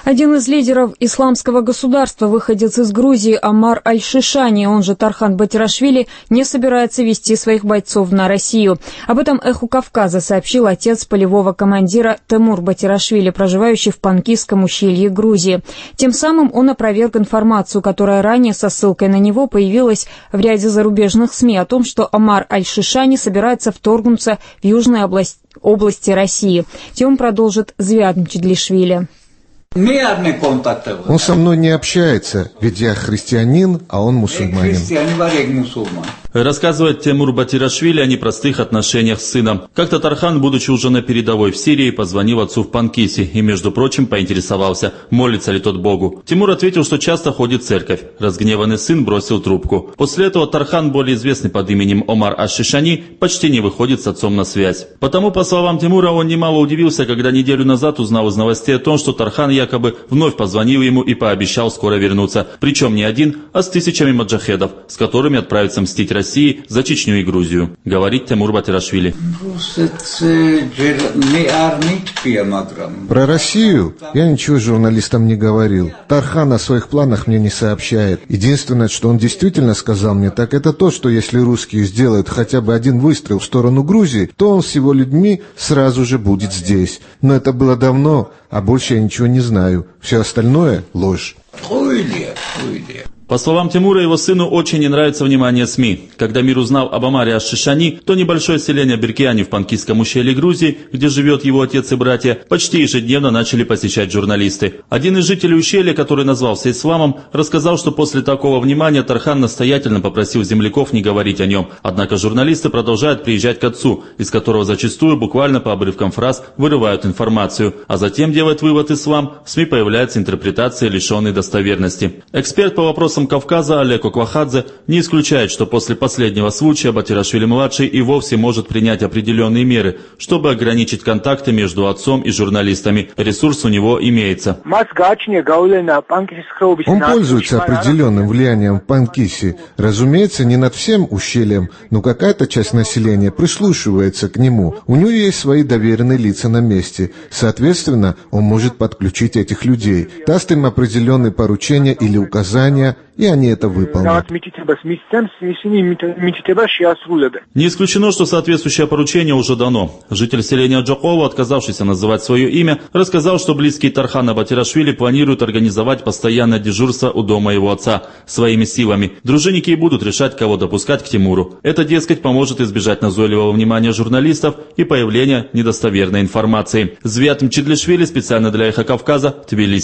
Один из лидеров исламского государства, выходец из Грузии Омар Аль-Шишани, он же Тархан Батирашвили, не собирается вести своих бойцов на Россию. Об этом «Эху Кавказа» сообщил отец полевого командира Тимур Батирашвили, проживающий в Панкисском ущелье Грузии. Тем самым он опроверг информацию, которая ранее со ссылкой на него появилась в ряде зарубежных СМИ о том, что Омар Аль-Шишани собирается вторгнуться в южные области России. Тему продолжит Звиад Мчедлишвили. Он со мной не общается, ведь я христианин, а он мусульманин. Рассказывает Тимур Батирашвили о непростых отношениях с сыном. Как-то Тархан, будучи уже на передовой в Сирии, позвонил отцу в Панкиси и, между прочим, поинтересовался, молится ли тот Богу. Тимур ответил, что часто ходит в церковь. Разгневанный сын бросил трубку. После этого Тархан, более известный под именем Омар Аш-Шишани, почти не выходит с отцом на связь. Потому, по словам Тимура, он немало удивился, когда неделю назад узнал из новостей о том, что Тархан якобы вновь позвонил ему и пообещал скоро вернуться. Причем не один, а с тысячами маджахедов, с которыми отправится мстить России за Чечню и Грузию. Говорит Тимур Батирашвили. Про Россию я ничего журналистам не говорил. Тархан о своих планах мне не сообщает. Единственное, что он действительно сказал мне, так это то, что если русские сделают хотя бы один выстрел в сторону Грузии, то он с его людьми сразу же будет здесь. Но это было давно, а больше я ничего не знаю. Все остальное – ложь. По словам Тимура, его сыну очень не нравится внимание СМИ. Когда мир узнал об Омаре Аш-Шишани, то небольшое селение Беркиани в Панкисском ущелье Грузии, где живет его отец и братья, почти ежедневно начали посещать журналисты. Один из жителей ущелья, который назвался исламом, рассказал, что после такого внимания Тархан настоятельно попросил земляков не говорить о нем. Однако журналисты продолжают приезжать к отцу, из которого зачастую буквально по обрывкам фраз вырывают информацию, а затем делает вывод ислам, в СМИ появляются интерпретации, лишенные достоверности. Эксперт по вопросам Кавказа Олег Оквахадзе не исключает, что после последнего случая Батирашвили-младший и вовсе может принять определенные меры, чтобы ограничить контакты между отцом и журналистами. Ресурс у него имеется. Он пользуется определенным влиянием в Панкиси. Разумеется, не над всем ущельем, но какая-то часть населения прислушивается к нему. У него есть свои доверенные лица на месте. Соответственно, он может подключить этих людей, даст им определенные поручения или указания, и они это выполнят. Не исключено, что соответствующее поручение уже дано. Житель селения Джакова, отказавшийся называть свое имя, рассказал, что близкие Тархана Батирашвили планируют организовать постоянное дежурство у дома его отца своими силами. Дружинники и будут решать, кого допускать к Тимуру. Это, дескать, поможет избежать назойливого внимания журналистов и появления недостоверной информации. Звиад Мчедлишвили специально для «Эхо Кавказа», Тбилиси.